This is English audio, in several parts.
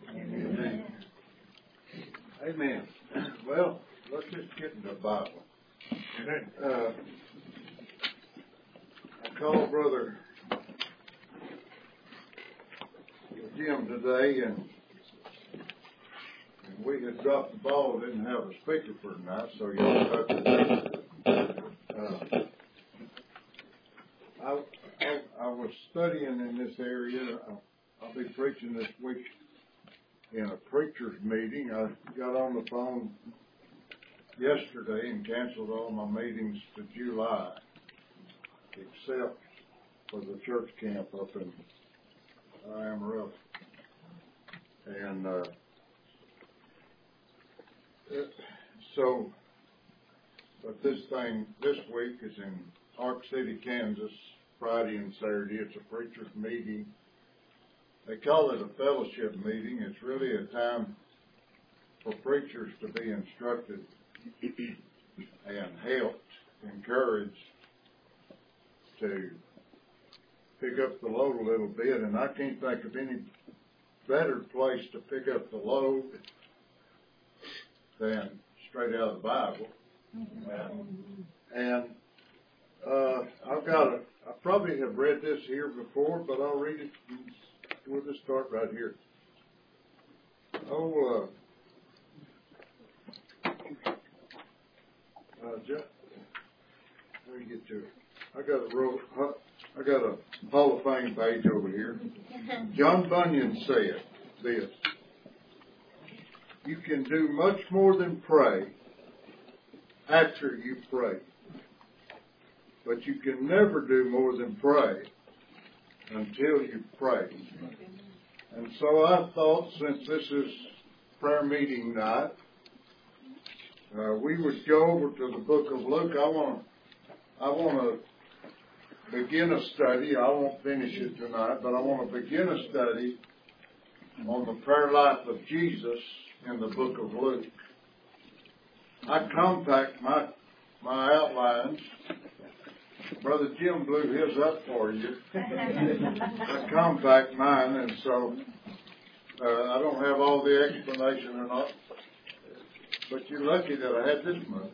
Amen. Amen. Well, let's just get into the Bible. I called Brother Jim today, and we had dropped the ball, didn't have a speaker for tonight, so y'all stuck with me. I was studying in this area. I'll be preaching this week in a preacher's meeting. I got on the phone yesterday and canceled all my meetings to July, except for the church camp up in Amarillo. And but this week is in Ark City, Kansas, Friday and Saturday. It's a preacher's meeting. They call it a fellowship meeting. It's really a time for preachers to be instructed and helped, encouraged to pick up the load a little bit. And I can't think of any better place to pick up the load than straight out of the Bible. And I probably have read this here before, but I'll read it. We'll just start right here. Let me get to it. I got a Hall of Fame page over here. John Bunyan said this: "You can do much more than pray after you pray, but you can never do more than pray until you pray." And so I thought, since this is prayer meeting night, we would go over to the book of Luke. I want to begin a study. I won't finish it tonight, but I want to begin a study on the prayer life of Jesus in the book of Luke. I compact my outlines. Brother Jim blew his up for you. I compact mine, and so I don't have all the explanation or not. But you're lucky that I had this much.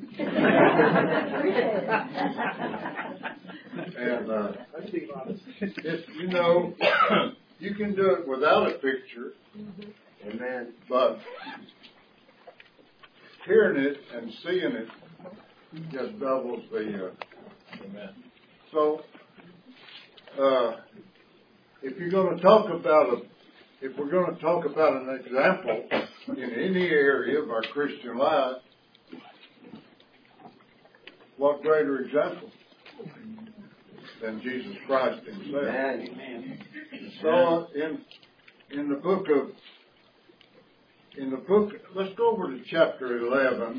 And you can do it without a picture. Amen. But hearing it and seeing it just doubles the. Amen. So, if we're going to talk about an example in any area of our Christian life, what greater example than Jesus Christ Himself? Amen. So, in the book, let's go over to chapter 11.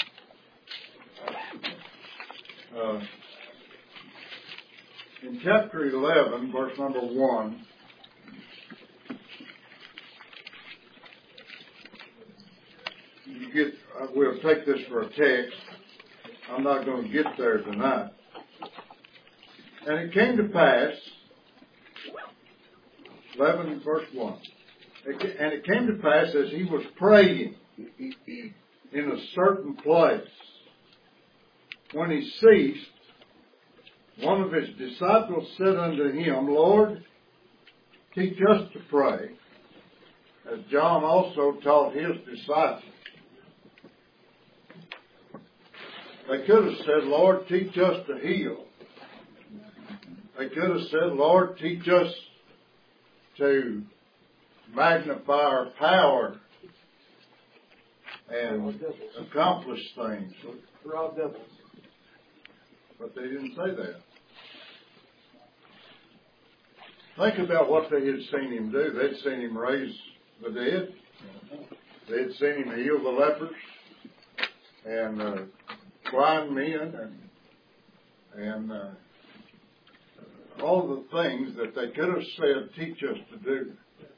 In chapter 11, verse number 1, we'll take this for a text. I'm not going to get there tonight. And it came to pass, 11 verse 1, and it came to pass as he was praying in a certain place, when he ceased, one of his disciples said unto him, Lord, teach us to pray, as John also taught his disciples. They could have said, Lord, teach us to heal. They could have said, Lord, teach us to magnify our power and accomplish things. But they didn't say that. Think about what they had seen him do. They'd seen him raise the dead. They'd seen him heal the lepers and blind men and all the things that they could have said, teach us to do.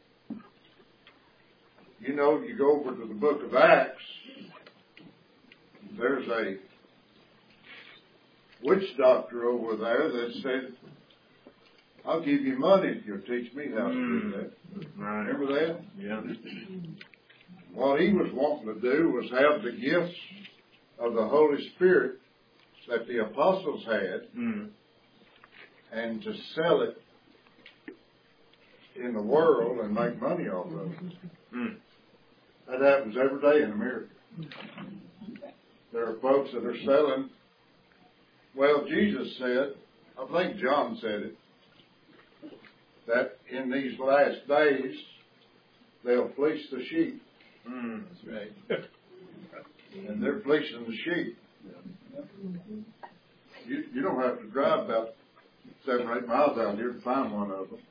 You know, you go over to the book of Acts, there's a witch doctor over there that said I'll give you money if you'll teach me how to do that. Right. Remember that? Yeah. What he was wanting to do was have the gifts of the Holy Spirit that the apostles had and to sell it in the world and make money off of it. That happens every day in America. There are folks that are selling. Well, Jesus said, I think John said it, that in these last days they'll fleece the sheep. That's right. And they're fleecing the sheep. You don't have to drive about 7 or 8 miles out here to find one of them.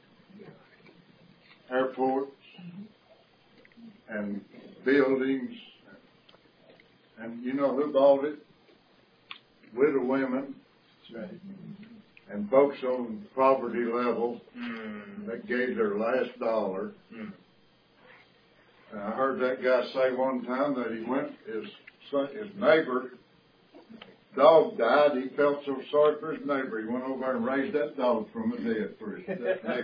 Airports and buildings. And you know who bought it? Widow women. That's right. And folks on poverty level that gave their last dollar. And I heard that guy say one time that he went, his neighbor, dog died. He felt so sorry for his neighbor. He went over there and raised that dog from the dead for his neighbor.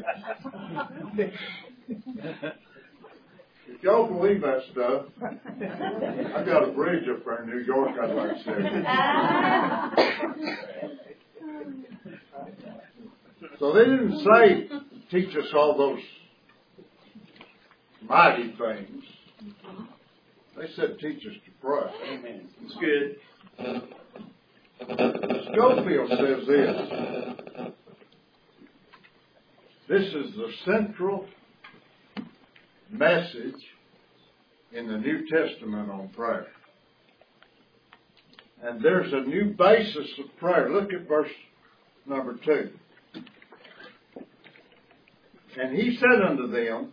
If y'all believe that stuff, I got a bridge up there in New York I'd like to see. So they didn't say, teach us all those mighty things. They said, teach us to pray. Amen. It's good. Schofield says this. This is the central message in the New Testament on prayer. And there's a new basis of prayer. Look at verse number 2. And he said unto them,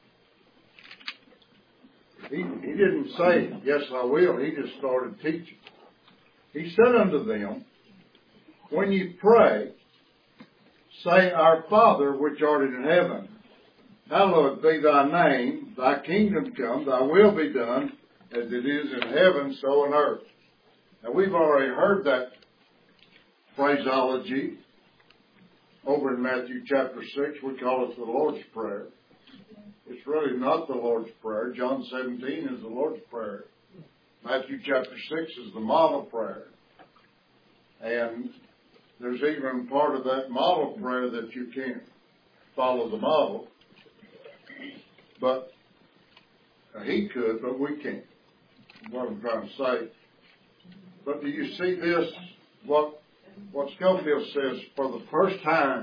he didn't say, yes, I will. He just started teaching. He said unto them, when you pray, say, Our Father which art in heaven, hallowed be thy name, thy kingdom come, thy will be done, as it is in heaven, so on earth. Now we've already heard that phraseology over in Matthew chapter 6. We call it the Lord's Prayer. It's really not the Lord's Prayer. John 17 is the Lord's Prayer. Matthew chapter 6 is the model prayer. And there's even part of that model prayer that you can't follow the model. But he could, but we can't. What I'm trying to say. But do you see this? What Schofield says, for the first time,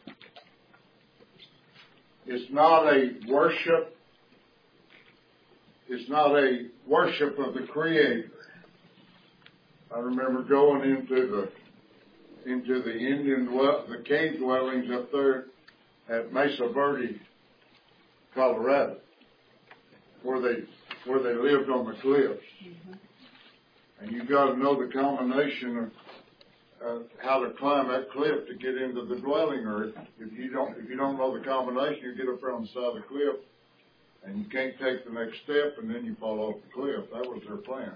it's not a worship. It's not a worship of the Creator. I remember going into the Indian the cave dwellings up there at Mesa Verde, Colorado, where they lived on the cliffs. And you've got to know the combination of how to climb that cliff to get into the dwelling earth. If you don't know the combination, you get up there on the side of the cliff, and you can't take the next step, and then you fall off the cliff. That was their plan.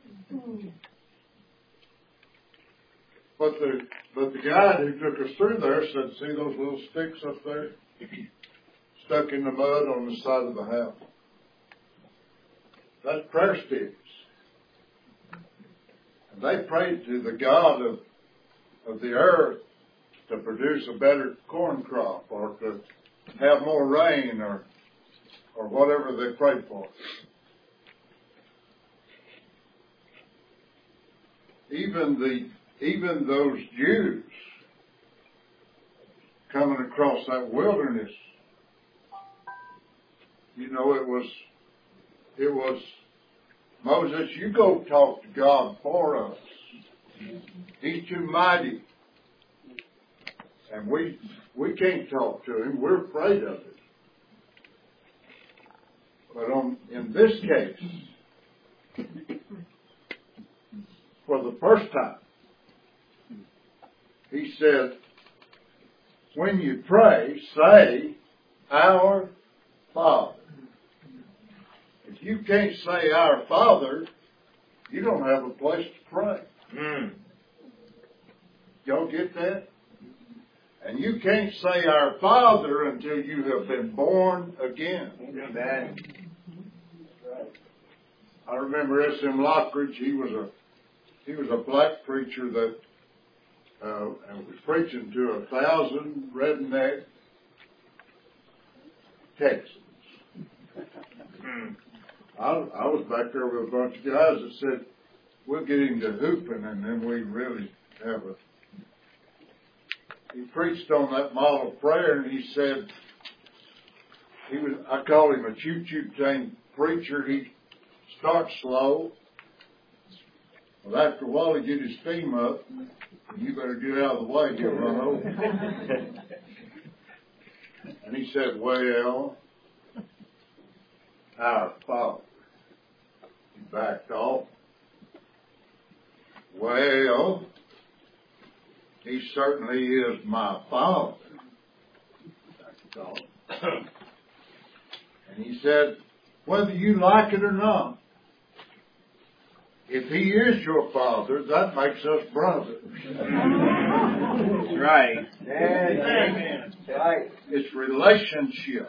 But the guide who took us through there said, see those little sticks up there? Stuck in the mud on the side of the house. That's prayer sticks. And they prayed to the God of the earth to produce a better corn crop or to have more rain or whatever they prayed for. Even those Jews coming across that wilderness, you know, it was Moses, you go talk to God for us. He's too mighty. And we can't talk to him. We're afraid of it. But in this case, for the first time, he said, when you pray, say, Our Father. If you can't say Our Father, you don't have a place to pray. Y'all get that? And you can't say our Father until you have been born again. Amen. I remember S.M. Lockridge. He was a black preacher that was preaching to 1,000 redneck Texans. I was back there with a bunch of guys that said, we'll get him to hooping and then we really have a... He preached on that model prayer and he said, I call him a choo-choo train preacher. He starts slow. Well, after a while he get his steam up. And you better get out of the way, he'll run over. And he said, well, our Father. He backed off. Well, he certainly is my Father. Backed off. And he said, whether you like it or not, if he is your Father, that makes us brothers. That's right. Amen. Right. It's relationship.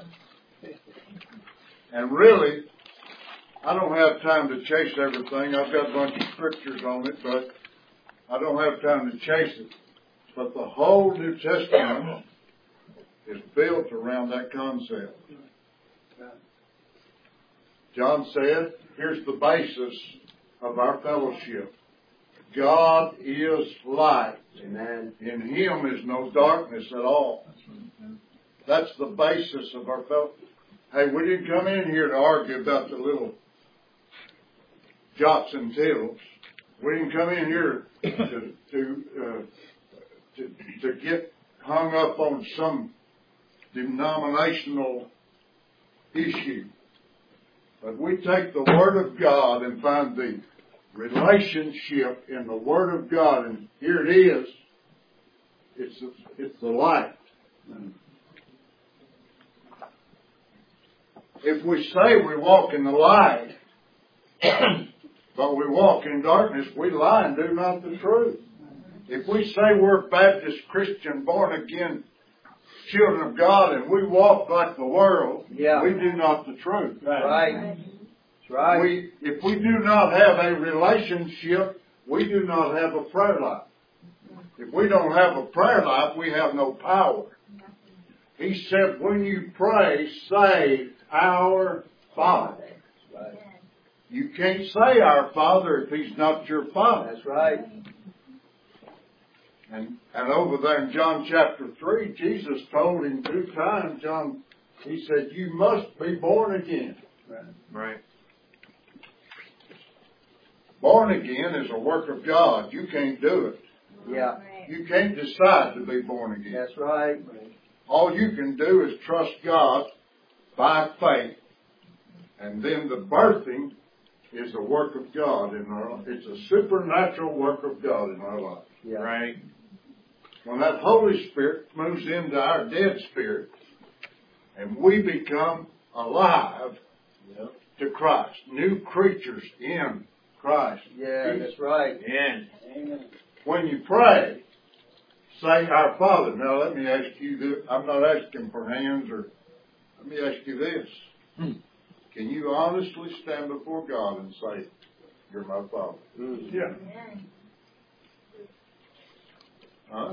And really, I don't have time to chase everything. I've got a bunch of scriptures on it, but I don't have time to chase it. But the whole New Testament is built around that concept. John said, here's the basis of our fellowship. God is light. Amen. In Him is no darkness at all. That's the basis of our fellowship. Hey, we didn't come in here to argue about the little jots and tittles. We didn't come in here to get hung up on some denominational issue. But we take the Word of God and find the relationship in the Word of God, and here it is. It's the light. If we say we walk in the light, but we walk in darkness, we lie and do not the truth. If we say we're Baptist, Christian, born again, children of God, and we walk like the world, we do not the truth. Right. That's right. If we do not have a relationship, we do not have a prayer life. If we don't have a prayer life, we have no power. He said, when you pray, say, our Father. Right. You can't say our Father if He's not your Father. That's right. And over there in John chapter 3, Jesus told in due time, He said, you must be born again. Right. Born again is a work of God. You can't do it. Yeah. You can't decide to be born again. That's right. All you can do is trust God by faith. And then the birthing is a work of God in our life. It's a supernatural work of God in our life. Yeah. Right. When that Holy Spirit moves into our dead spirit and we become alive to Christ, new creatures in Christ. Yeah, that's right. Amen. When you pray, say, our Father. Now let me ask you this. I'm not asking for hands, or let me ask you this. Can you honestly stand before God and say, you're my Father? Yeah. Huh?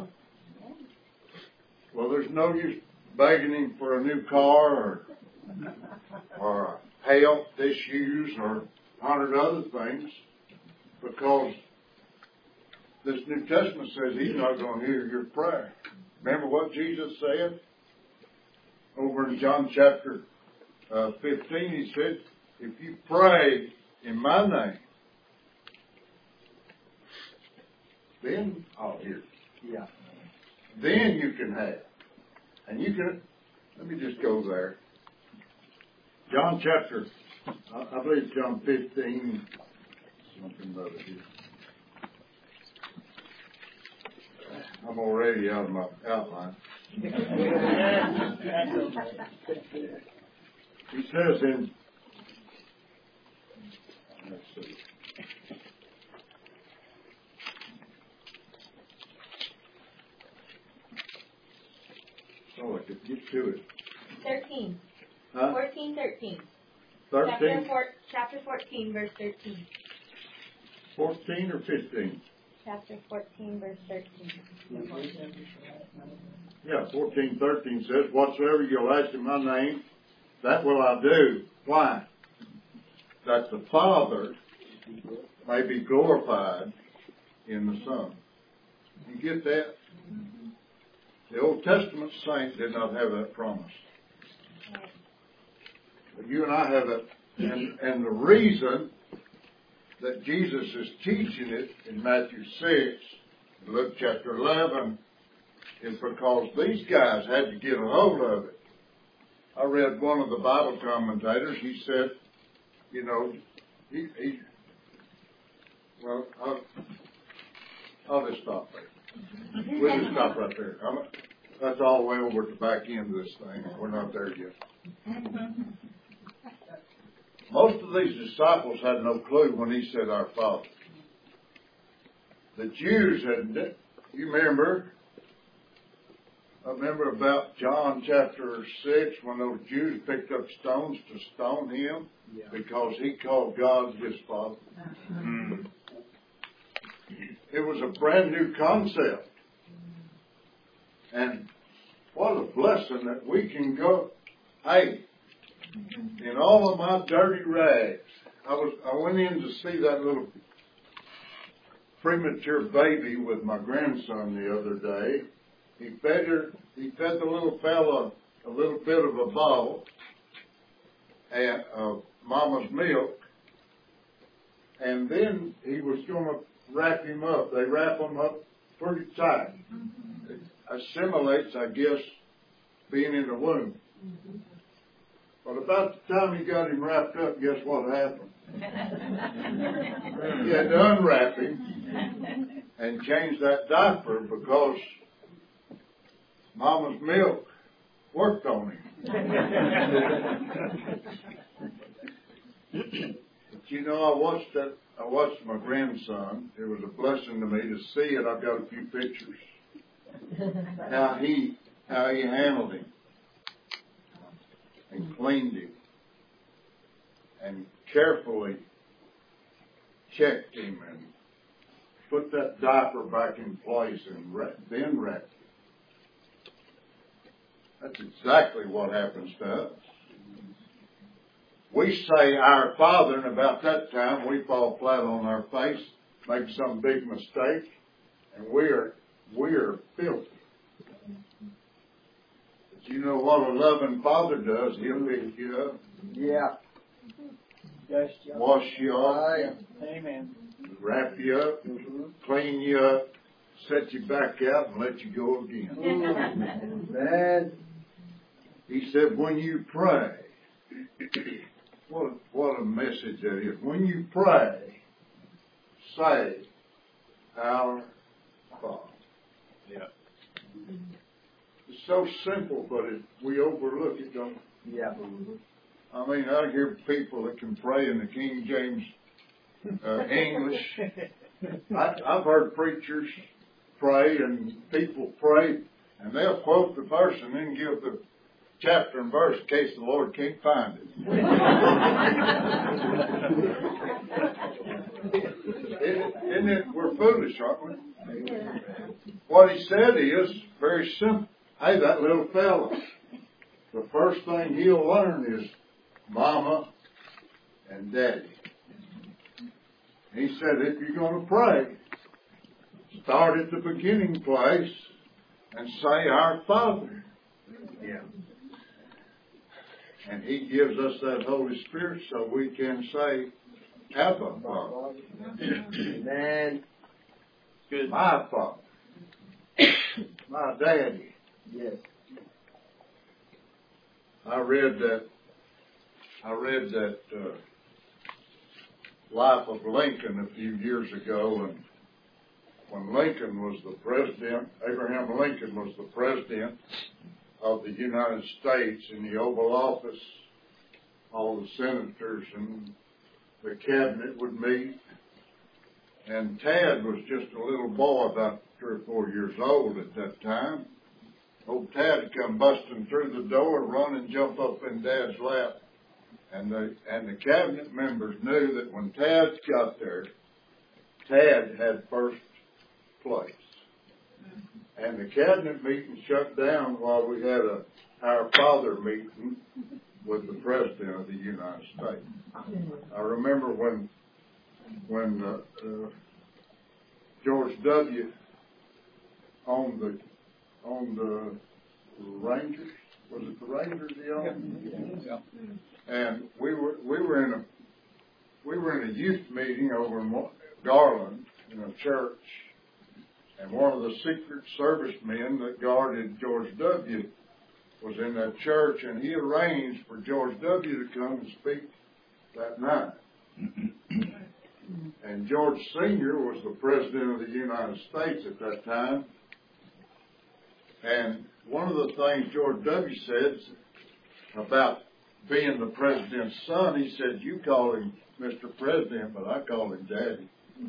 Well, there's no use begging Him for a new car or health issues or 100 other things, because this New Testament says He's not going to hear your prayer. Remember what Jesus said over in John chapter 15? He said, if you pray in my name, then I'll hear you. Yeah. Then you can have. And you can, let me just go there. John chapter, I believe it's John 15, something other here. I'm already out of my outline. He says in, let's see. Get to it. 13. Huh? 14, 13. 13? Chapter 14, verse 13. 14 or 15? Chapter 14, verse 13. Yeah, 14, 13 says, whatsoever you'll ask in my name, that will I do. Why? That the Father may be glorified in the Son. You get that? The Old Testament saints did not have that promise. But you and I have it. And the reason that Jesus is teaching it in Matthew 6, Luke chapter 11, is because these guys had to get a hold of it. I read one of the Bible commentators. He said, you know, well, I'll just stop there. We'll just stop right there. That's all the way over at the back end of this thing. We're not there yet. Most of these disciples had no clue when he said, our Father. The Jews had, you remember, I remember about John chapter 6 when those Jews picked up stones to stone him because he called God his Father. It was a brand new concept. And what a blessing that we can go, hey, in all of my dirty rags, I went in to see that little premature baby with my grandson the other day. He fed the little fella a little bit of a bottle and mama's milk, and then he was going to wrap him up. They wrap him up pretty tight. It assimilates, I guess, being in the womb. But about the time he got him wrapped up, guess what happened? He had to unwrap him and change that diaper because Mama's milk worked on him. But you know, I watched my grandson. It was a blessing to me to see it. I've got a few pictures. How he handled him and cleaned him and carefully checked him and put that diaper back in place and then wrapped him. That's exactly what happens to us. We say our Father, and about that time we fall flat on our face, make some big mistake, and we're filthy. But you know what a loving Father does? He'll pick you up. Yeah. Wash you up. Amen. Wrap you up. Clean you up. Set you back out and let you go again. Man. He said, when you pray, what a message that is. When you pray, say, our Father. Yeah. It's so simple, but we overlook it, don't we? Yeah. I mean, I hear people that can pray in the King James English. I've heard preachers pray and people pray, and they'll quote the verse and then give the chapter and verse in case the Lord can't find it. Isn't it? We're foolish, aren't we? What he said is very simple. Hey, that little fella, the first thing he'll learn is Mama and Daddy. He said, if you're going to pray, start at the beginning place and say, our Father. Yeah. And he gives us that Holy Spirit so we can say, Abba, Father. Amen. Good. My Father. My Daddy. Yes. I read that Life of Lincoln a few years ago, and when Lincoln was the president, Abraham Lincoln was the president of the United States in the Oval Office, all the senators and the cabinet would meet, and Tad was just a little boy, about 3 or 4 years old at that time, old Tad come busting through the door, run and jump up in Dad's lap. And the cabinet members knew that when Tad got there, Tad had first place. And the cabinet meeting shut down while we had Our Father meeting with the President of the United States. I remember when George W. owned the Rangers. Was it the Rangers he owned? Yeah. And we were in a youth meeting over in Garland in a church, and one of the Secret Service men that guarded George W. was in that church, and he arranged for George W. to come and speak that night. And George Sr. was the President of the United States at that time. And one of the things George W. said about being the President's son, he said, you call him Mr. President, but I call him Daddy.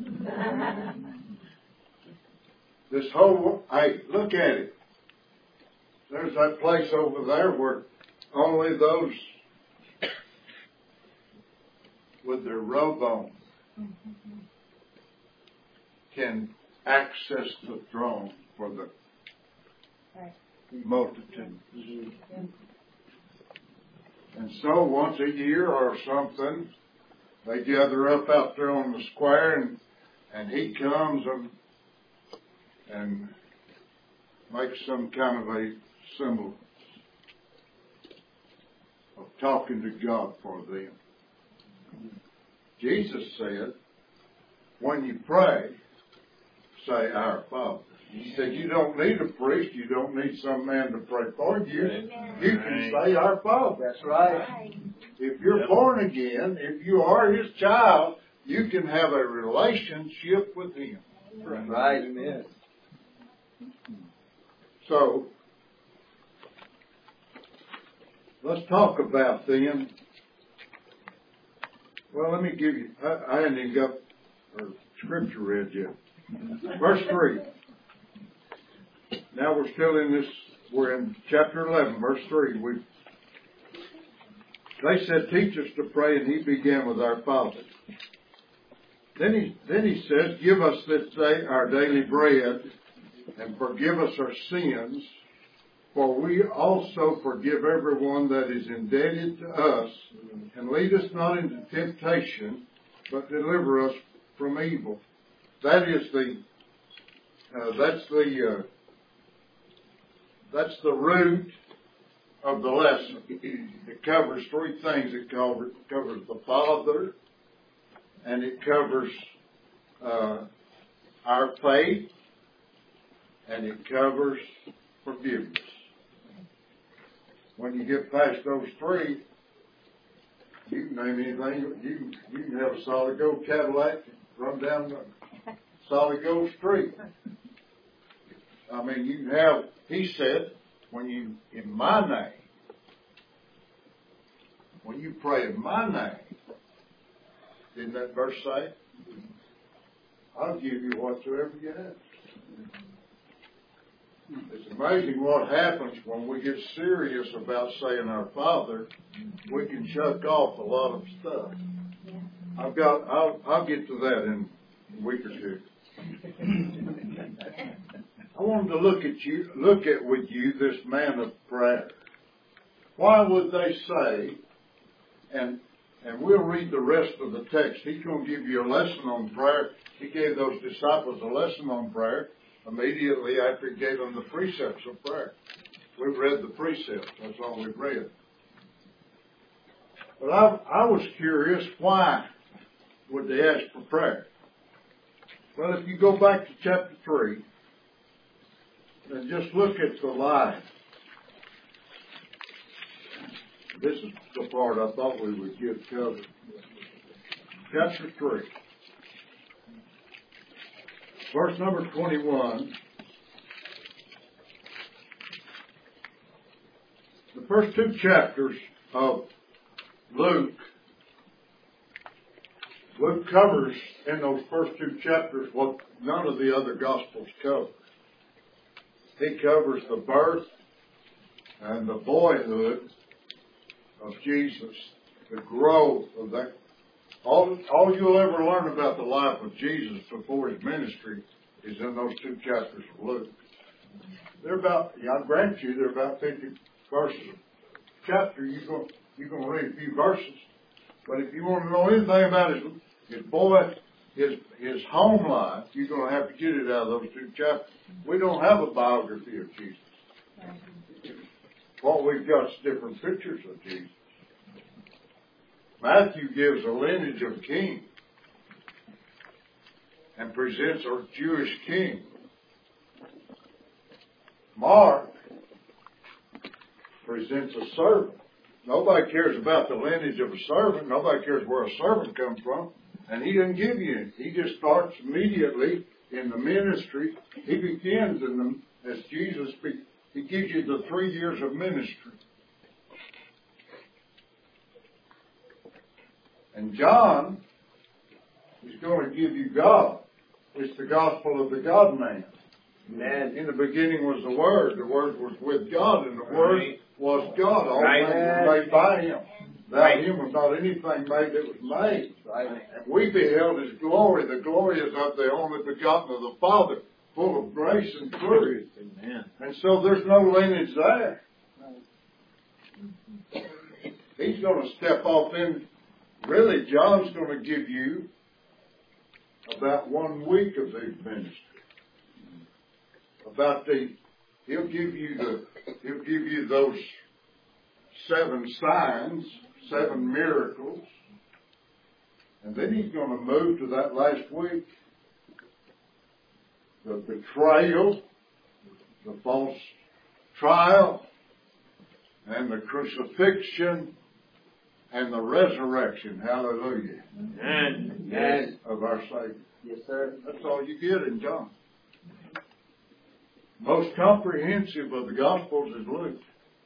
This whole, hey, look at it. There's that place over there where only those with their robe on can access the throne for the multitude. And so once a year or something, they gather up out there on the square, and he comes and makes some kind of a symbol of talking to God for them. Jesus said, when you pray, say, Our Father. He said, you don't need a priest. You don't need some man to pray for you. Amen. You can say, Our Father. That's right. If you're born again, if you are His child, you can have a relationship with Him. Right. Amen. So, let's talk about then. Well, let me give you, I hadn't even got our scripture read yet. Verse 3. Now we're still in this, we're in chapter 11, verse 3. They said, teach us to pray, and he began with Our Father. Then he says, give us this day our daily bread, and forgive us our sins, for we also forgive everyone that is indebted to us, and lead us not into temptation, but deliver us from evil. That is that's the root of the lesson. It covers three things. It covers the Father, and it covers our faith, and it covers forgiveness. When you get past those three, you can name anything. You can have a solid gold Cadillac and run down the solid gold street. I mean, you can have, he said, when you pray in my name, didn't that verse say? I'll give you whatsoever you ask. It's amazing what happens when we get serious about saying Our Father. We can chuck off a lot of stuff. I'll get to that in a week or two. I wanted to look at with you this man of prayer. Why would they say, and we'll read the rest of the text. He's going to give you a lesson on prayer. He gave those disciples a lesson on prayer immediately after he gave them the precepts of prayer. We've read the precepts. That's all we've read. But I was curious, why would they ask for prayer? Well, if you go back to chapter 3 and just look at the life. This is the part I thought we would get covered. Chapter 3. Verse number 21. The first two chapters of Luke covers in those first two chapters what none of the other Gospels cover. He covers the birth and the boyhood of Jesus, the growth of that. All you'll ever learn about the life of Jesus before his ministry is in those 2 chapters of Luke. They're about, I grant you, they're about 50 verses a chapter. You're going to read a few verses. But if you want to know anything about his home life, you're going to have to get it out of those 2 chapters. We don't have a biography of Jesus. What we've got is different pictures of Jesus. Matthew gives a lineage of king and presents a Jewish king. Mark presents a servant. Nobody cares about the lineage of a servant. Nobody cares where a servant comes from. And he doesn't give you it. He just starts immediately in the ministry. He begins as Jesus speaks. He gives you the 3 years of ministry. And John is going to give you God. It's the gospel of the God-man. Amen. In the beginning was the Word. The Word was with God, and the Word was God. All things were made by Him. Without Him was not anything made that was made. Right. And we beheld His glory. The glory is of the only begotten of the Father, full of grace and truth. Amen. And so there's no lineage there. He's going to step off in. Really, John's going to give you about 1 week of his ministry. He'll give you those 7 signs, 7 miracles, and then he's going to move to that last week. The betrayal, the false trial, and the crucifixion, and the resurrection, hallelujah, Amen. of our Savior. Yes, sir. That's all you get in John. Most comprehensive of the Gospels is Luke.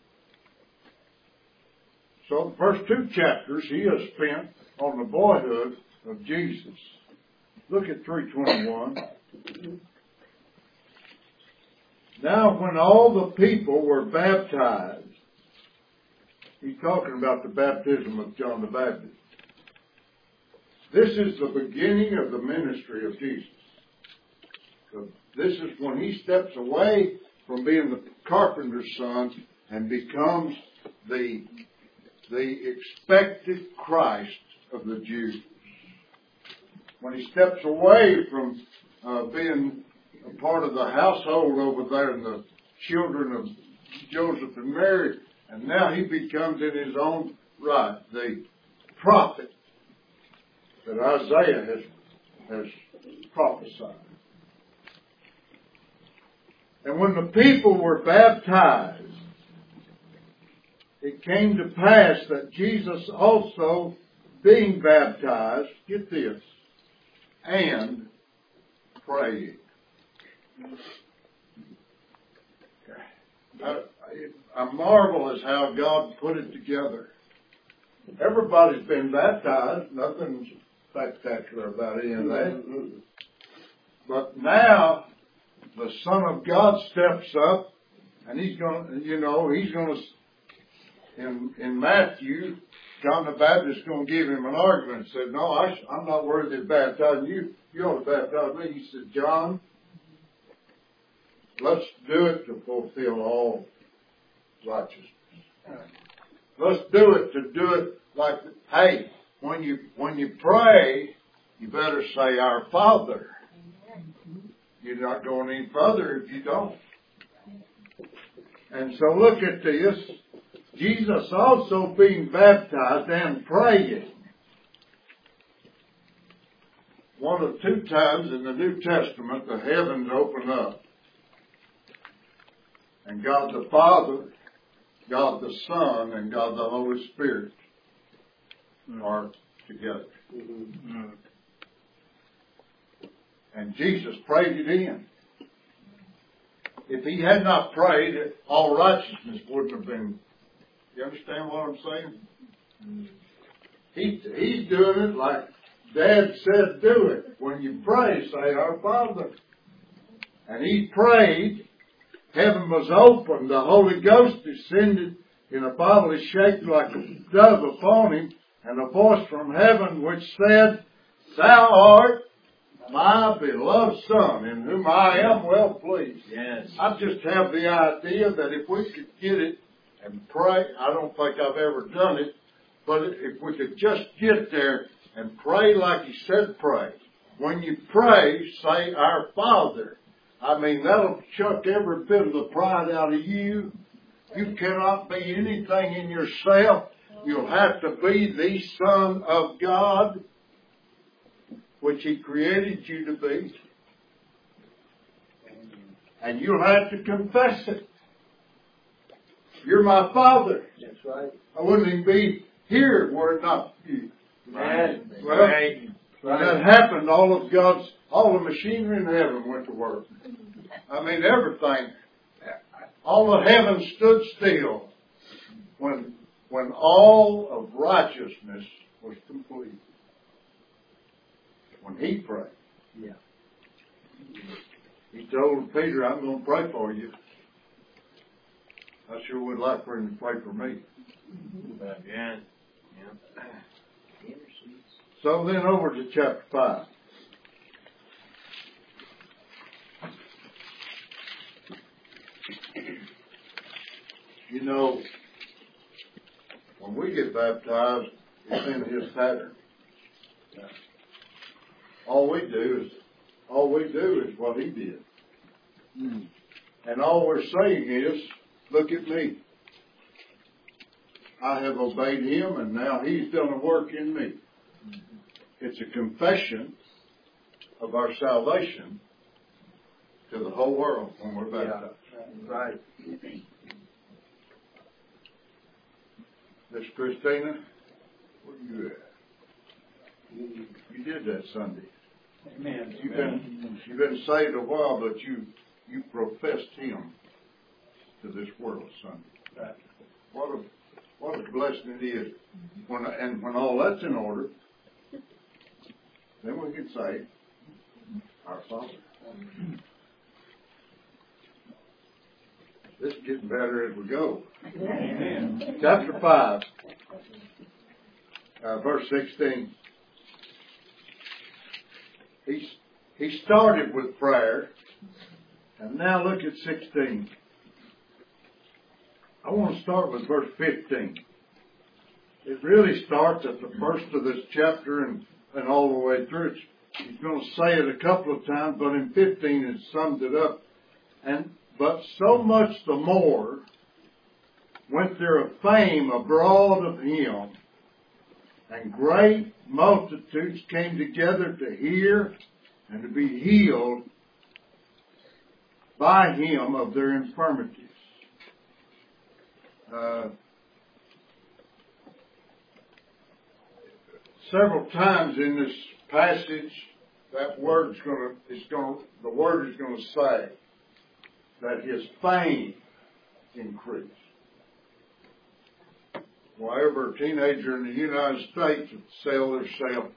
So the first 2 chapters he has spent on the boyhood of Jesus. Look at 3:21. Now when all the people were baptized, he's talking about the baptism of John the Baptist. This is the beginning of the ministry of Jesus. So this is when he steps away from being the carpenter's son and becomes the expected Christ of the Jews. When he steps away from being a part of the household over there and the children of Joseph and Mary, and now he becomes in his own right the prophet that Isaiah has prophesied. And when the people were baptized, it came to pass that Jesus also, being baptized, get this, and praying. I marvel at how God put it together. Everybody's been baptized. Nothing's spectacular about any of that. But now the Son of God steps up, and he's going to, in Matthew, John the Baptist is going to give him an argument. He said, no, I'm not worthy of baptizing you. You ought to baptize me. He said, John, let's do it to fulfill all righteousness. Let's do it like, hey, when you pray, you better say, Our Father. You're not going any further if you don't. And so look at this. Jesus also being baptized and praying. One of 2 times in the New Testament, the heavens open up. And God the Father, God the Son, and God the Holy Spirit are together. Mm-hmm. And Jesus prayed it in. If he had not prayed, all righteousness wouldn't have been. You understand what I'm saying? Mm-hmm. He's doing it like Dad said do it. When you pray, say, Our Father. And he prayed heaven was opened, the Holy Ghost descended in a bodily shape like a dove upon him, and a voice from heaven which said, Thou art my beloved Son, in whom I am well pleased. Yes. I just have the idea that if we could get it and pray, I don't think I've ever done it, but if we could just get there and pray like He said pray. When you pray, say, Our Father. I mean, that'll chuck every bit of the pride out of you. You cannot be anything in yourself. You'll have to be the Son of God, which He created you to be. And you'll have to confess it. You're my Father. That's right. I wouldn't even be here were it not for you. Amen. Well, Right. when that happened, all the machinery in heaven went to work. I mean, everything. All of heaven stood still when all of righteousness was complete. When He prayed. Yeah. He told Peter, I'm going to pray for you. I sure would like for Him to pray for me. Yeah. So then over to chapter 5. You know, when we get baptized, it's in His pattern. All we do is what He did. And all we're saying is, look at me. I have obeyed Him, and now He's done a work in me. It's a confession of our salvation to the whole world when we're baptized. Yeah. Right. Miss Christina, where you at? You did that Sunday. Amen. You've been saved a while, but you professed Him to this world Sunday. Right. What a blessing it is. When all that's in order, then we can say, Our Father. This is getting better as we go. Amen. Chapter 5, verse 16. He started with prayer, and now look at 16. I want to start with verse 15. It really starts at the first of this chapter and all the way through. He's going to say it a couple of times, but in 15 it sums it up. But so much the more went there a fame abroad of Him, and great multitudes came together to hear and to be healed by Him of their infirmities. Several times in this passage, the word is going to say that His fame increased. Well, every teenager in the United States would sell themselves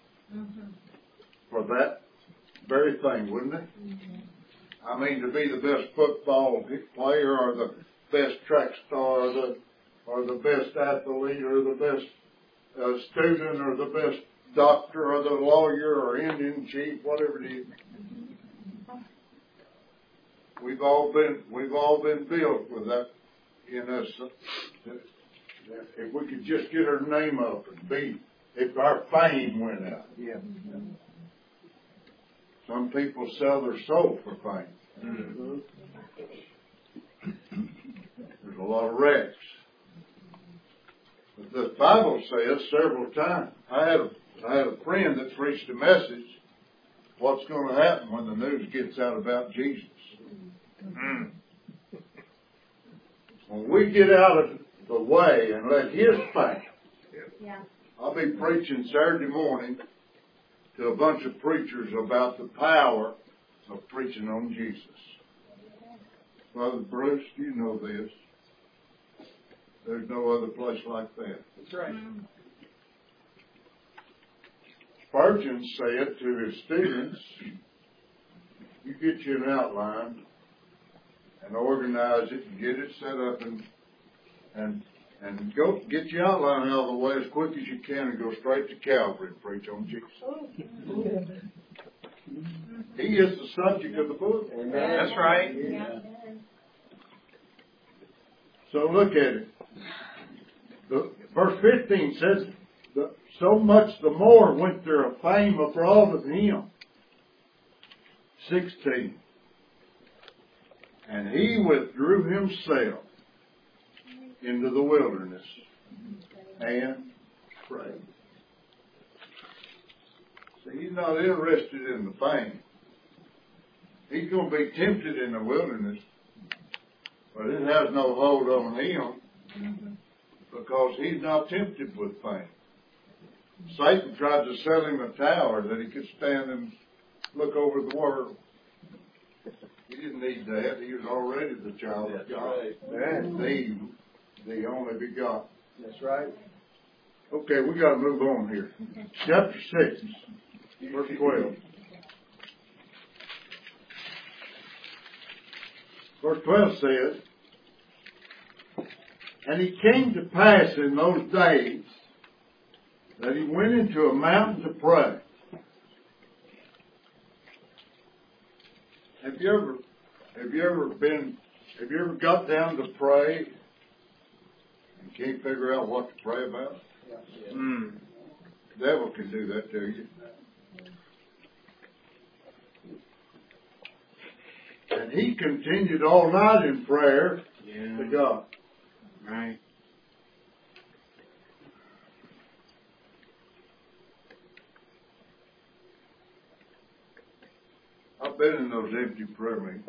for that very thing, wouldn't they? I mean, to be the best football player, or the best track star, or the best athlete, or the best student, or the best doctor, or the lawyer, or Indian chief, whatever it is. We've all been built with that in us. If we could just get our name up and if our fame went out. Yeah. Some people sell their soul for fame. There's a lot of wrecks. But the Bible says several times. I had a friend that preached a message. What's going to happen when the news gets out about Jesus? When we get out of the way and let His fame. Yeah. I'll be preaching Saturday morning to a bunch of preachers about the power of preaching on Jesus. Brother Bruce, you know this. There's no other place like that. That's right. Spurgeon said to his students, you get you an outline and organize it and get it set up and go get your outline out of the way as quick as you can and go straight to Calvary and preach on Jesus. He is the subject of the book. Amen. That's right. Yeah. So look at it. Verse 15 says, so much the more went there a fame abroad of him. 16. And he withdrew himself into the wilderness and prayed. See, he's not interested in the fame. He's going to be tempted in the wilderness, but it has no hold on him because he's not tempted with fame. Satan tried to sell him a tower that he could stand and look over the world. He didn't need that. He was already the child of God. Right. The only begotten. That's right. Okay, we got to move on here. Chapter 6, verse 12. Verse 12 says, and it came to pass in those days that he went into a mountain to pray. Have you ever got down to pray and can't figure out what to pray about? Yeah. The devil can do that to you. And he continued all night in prayer to God. Right. I've been in those empty prayer meetings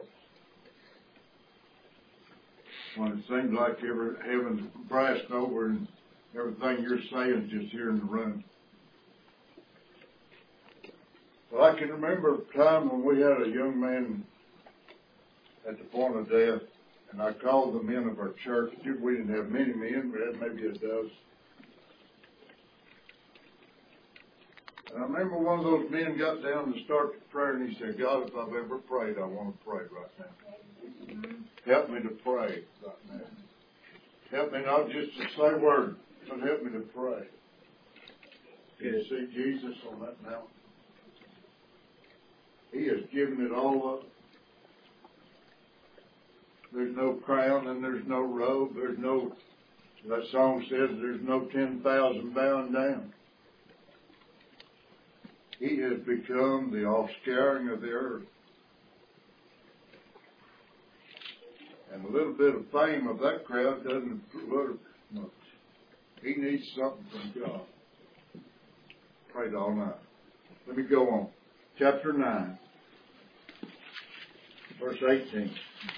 when it seems like heaven's brassed over and everything you're saying is just here in the room. Well, I can remember a time when we had a young man at the point of death, and I called the men of our church. We didn't have many men, we had maybe a dozen. And I remember one of those men got down to start the prayer, and he said, God, if I've ever prayed, I want to pray right now. Help me to pray right now. Help me not just to say words, but help me to pray. Can you see Jesus on that mountain? He has given it all up. There's no crown and there's no robe. That song says there's no 10,000 bowing down. He has become the offscouring of the earth. And a little bit of fame of that crowd doesn't work much. He needs something from God. Prayed all night. Let me go on. Chapter 9, verse 18.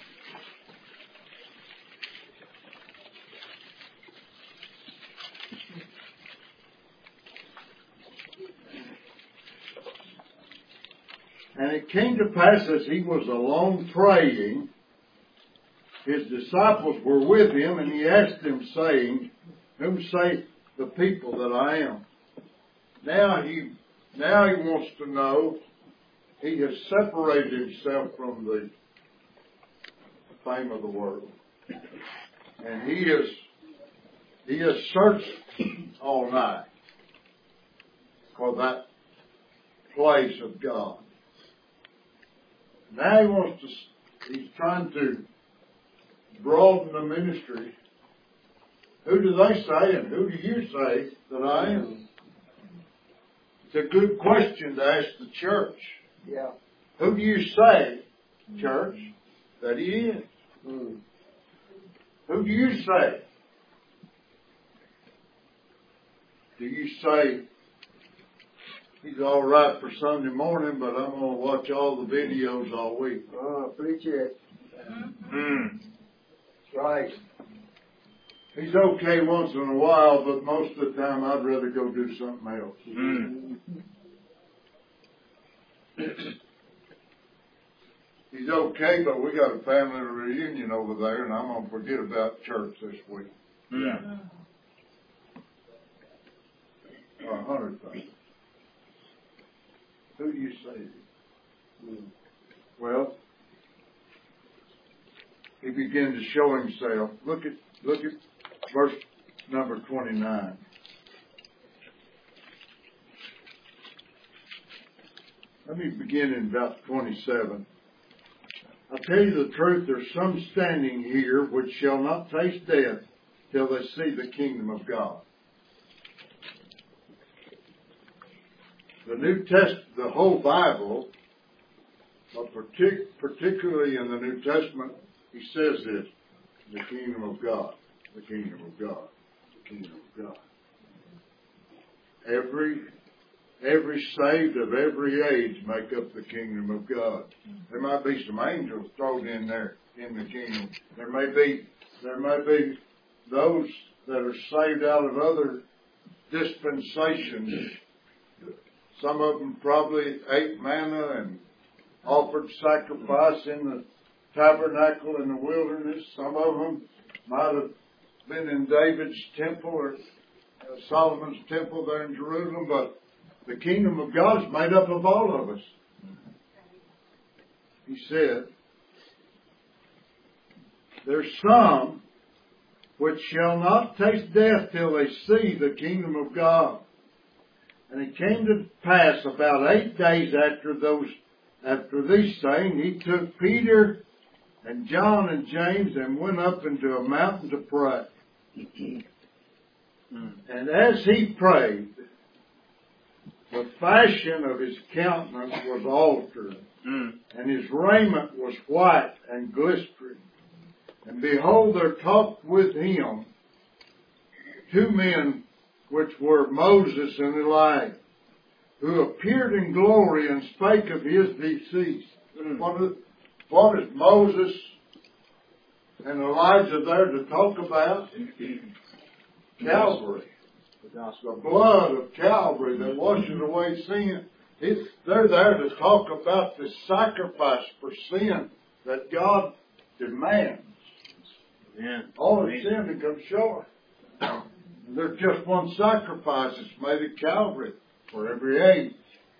And it came to pass as he was alone praying, his disciples were with him, and he asked them, saying, whom say the people that I am? Now he wants to know. He has separated himself from the fame of the world. And he has searched all night for that place of God. Now he's trying to broaden the ministry. Who do they say and who do you say that I am? It's a good question to ask the church. Yeah. Who do you say, church, that he is? Who do you say? Do you say he's all right for Sunday morning, but I'm going to watch all the videos all week? Oh, preach it. That's right. He's okay once in a while, but most of the time I'd rather go do something else. He's okay, but we got a family reunion over there, and I'm going to forget about church this week. 100 things. Who do you say? Well, he began to show himself. Look at verse number 29. Let me begin in about 27. I tell you the truth, there's some standing here which shall not taste death till they see the kingdom of God. The whole Bible, but particularly in the New Testament, he says this: the kingdom of God, the kingdom of God, the kingdom of God. Every saved of every age make up the kingdom of God. There might be some angels thrown in there in the kingdom. There may be those that are saved out of other dispensations. Some of them probably ate manna and offered sacrifice in the tabernacle in the wilderness. Some of them might have been in David's temple or Solomon's temple there in Jerusalem, but the kingdom of God is made up of all of us. He said, there's some which shall not taste death till they see the kingdom of God. And it came to pass about 8 days after these saying, he took Peter and John and James and went up into a mountain to pray. And as he prayed, the fashion of his countenance was altered, and his raiment was white and glistering. And behold, there talked with him 2 men, which were Moses and Elijah, who appeared in glory and spake of his decease. What is Moses and Elijah there to talk about? Calvary. The blood of Calvary that washes away sin. They're there to talk about the sacrifice for sin that God demands. Yeah. All the sin to come short. There's just one sacrifice that's made at Calvary for every age.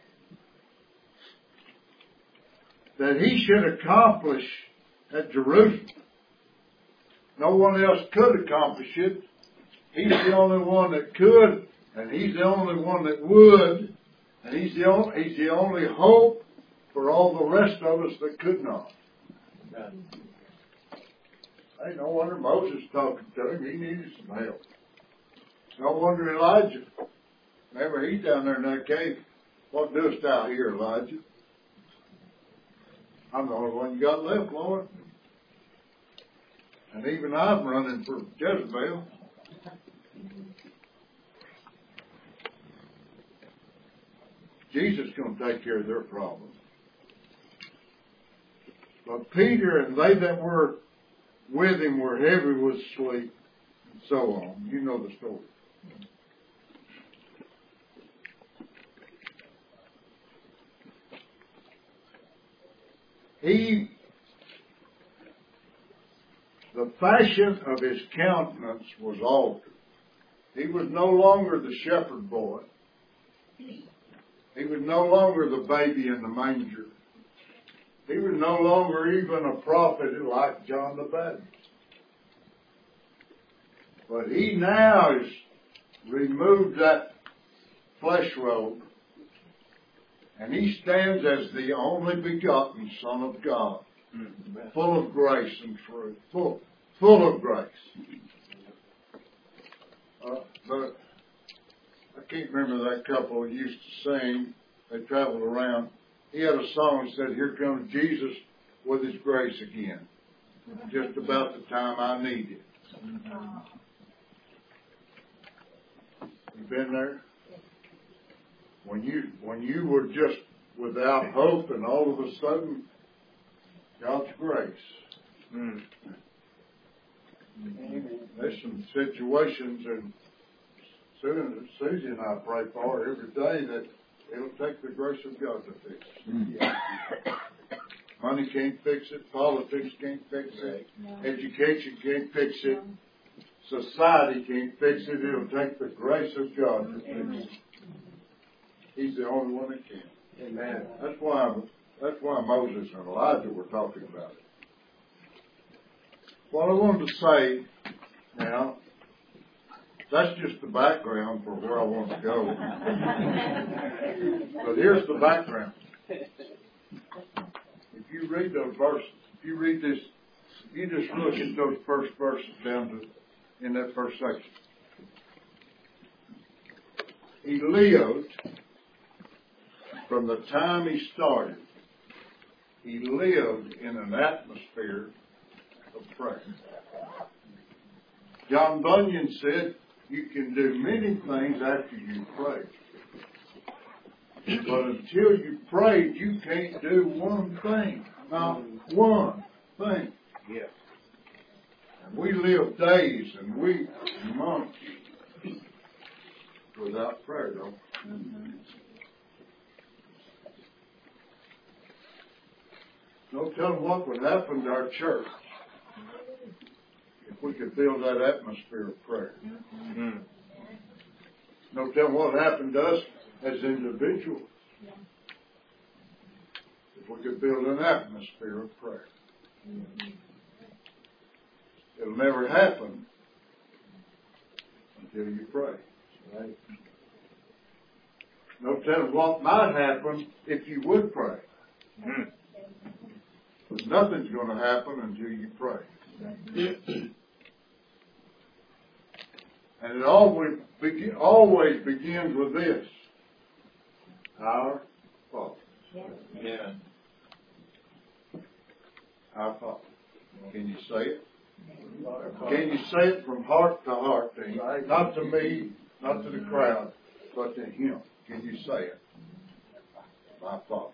That he should accomplish at Jerusalem. No one else could accomplish it. He's the only one that could, and he's the only one that would, and he's the only hope for all the rest of us that could not. Hey, no wonder Moses talking to him. He needed some help. No wonder Elijah. Remember, he's down there in that cave. What doest thou here, Elijah? I'm the only one you got left, Lord. And even I'm running for Jezebel. Jesus is going to take care of their problem. But Peter and they that were with him were heavy with sleep, and so on. You know the story. The fashion of his countenance was altered. He was no longer the shepherd boy. He was no longer the baby in the manger. He was no longer even a prophet like John the Baptist. But he now has removed that flesh robe, and he stands as the only begotten Son of God, full of grace and truth, full of grace. But I can't remember that couple who used to sing. They traveled around. He had a song that said, "Here comes Jesus with His grace again, just about the time I need it." You been there? When you were just without hope, and all of a sudden, God's grace. There's some situations, and Susie and I pray for every day that it'll take the grace of God to fix it. Money can't fix it. Politics can't fix it. No. Education can't fix it. Society can't fix it. It'll take the grace of God to fix it. He's the only one that can. Amen. That's why Moses and Elijah were talking about it. what I wanted to say now, that's just the background for where I want to go. But here's the background. If you read those verses, if you read this, you just look at those first verses down to in that first section. He lived from the time he started. He lived in an atmosphere of prayer. John Bunyan said, you can do many things after you pray. But until you prayed, you can't do one thing. Not one thing. Yeah. And we live days and weeks and months without prayer, though. No telling what would happen to our church if we could build that atmosphere of prayer. No telling what happened to us as individuals if we could build an atmosphere of prayer. It'll never happen until you pray. Right? No telling what might happen if you would pray. But nothing's going to happen until you pray. And it always begins with this. Our Father. Yeah. Our Father. Can you say it? Can you say it from heart to heart to Him? Not to me, not to the crowd, but to Him. Can you say it? My Father.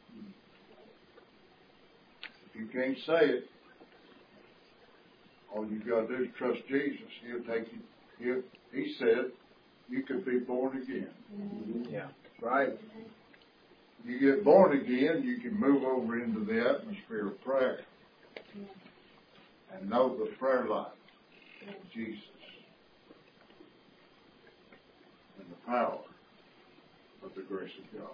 If you can't say it, all you've got to do is trust Jesus. He'll take you. He said you could be born again. Yeah. Right. You get born again, you can move over into the atmosphere of prayer and know the prayer life of Jesus and the power of the grace of God.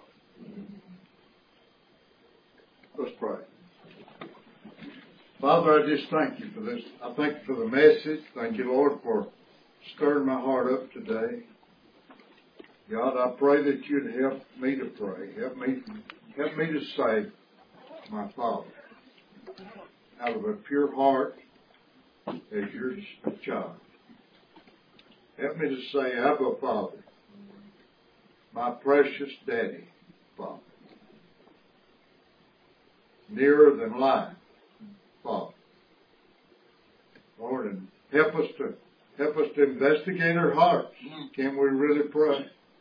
Let's pray. Father, I just thank you for this. I thank you for the message. Thank you, Lord, for stirring my heart up today. God, I pray that you'd help me to pray. Help me to say, my Father, out of a pure heart as your child. Help me to say, Abba, Father, my precious Daddy, Father. Nearer than life, Father. Lord, and help us to investigate our hearts. Can we really pray?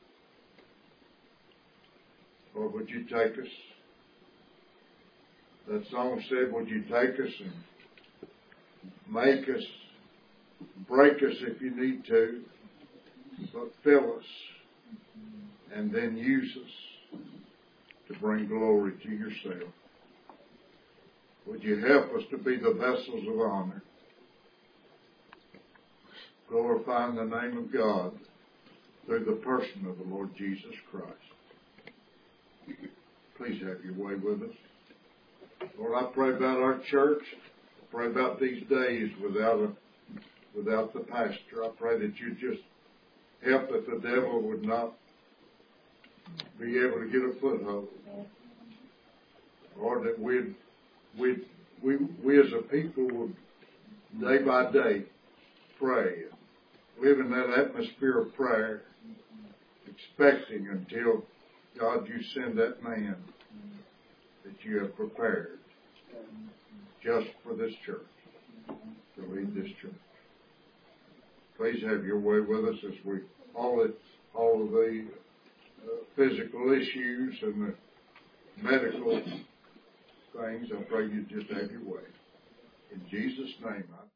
Or would you take us? That song said, would you take us and make us, break us if you need to, but fill us and then use us to bring glory to yourself. Would you help us to be the vessels of honor, glorifying the name of God through the person of the Lord Jesus Christ. Please have your way with us. Lord, I pray about our church. I pray about these days without the pastor. I pray that you just help that the devil would not be able to get a foothold. Lord, that we as a people would day by day pray, live in that atmosphere of prayer, expecting until God, you send that man that you have prepared just for this church, to lead this church. Please have your way with us as we all of the physical issues and the medical things. I pray you just have your way. In Jesus' name, I